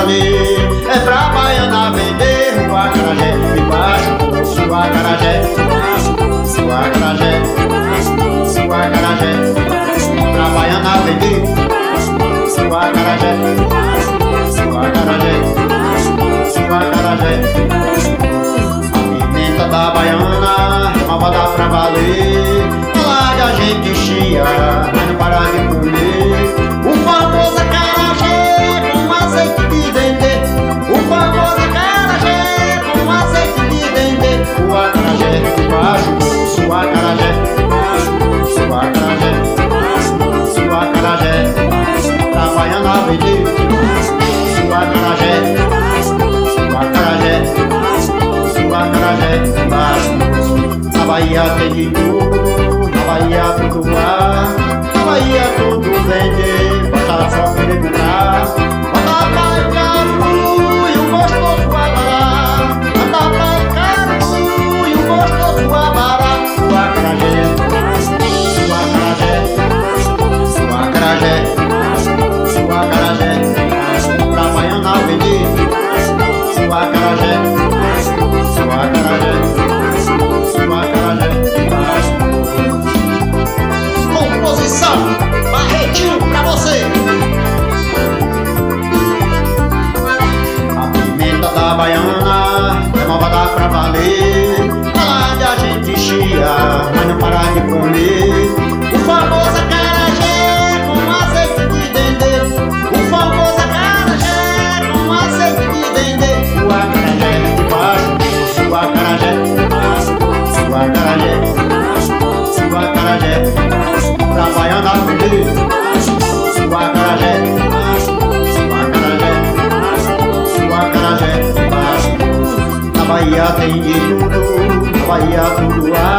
valer. É pra baiana vender o acarajé debaixo do poço, o acarajé debaixo do poço, o acarajé debaixo do poço, o acarajé pra baiana vender o acarajé debaixo do poço, o acarajé debaixo do poço, o acarajé debaixo do poço. A pimenta da baiana é malvada pra valer. Ela a gente chia, mas não para de comer o famoso acarajé com azeite de dendê. O famoso acarajé com azeite de dendê. O acarajé debaixo do poço, o acarajé debaixo do poço, o acarajé debaixo do poço, o acarajé pra baiana vender o acarajé debaixo do poço, o acarajé debaixo do poço, o acarajé debaixo do poço. Na Bahia tem de tudo, na Bahia tudo há, na Bahia tudo vende, basta só querer comprar. Manda para o caru e o gostoso abará, manda para o caru e o gostoso abará. O acarajé, o acarajé, o acarajé, o acarajé pra baiana vender o acarajé, o acarajé, o acarajé. Composição Barretinho pra você. A pimenta da baiana é malvada pra valer. Ela de a gente chia, mas não para de comer o famoso acarajé com azeite de dendê. O famoso acarajé com azeite de dendê. O acarajé debaixo do poço, o acarajé debaixo do poço, o acarajé debaixo do poço, o acarajé pra baiana vender o acarajé debaixo do poço, o acarajé debaixo do poço, o acarajé debaixo do poço. Na Bahia tem de tudo, na Bahia tudo há,